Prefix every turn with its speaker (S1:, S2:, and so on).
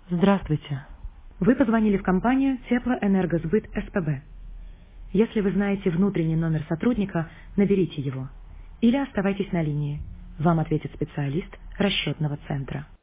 S1: Здравствуйте. Вы позвонили в компанию Теплоэнергосбыт СПБ. Если вы знаете внутренний номер сотрудника, наберите его. Или оставайтесь на линии. Вам ответит специалист расчетного центра.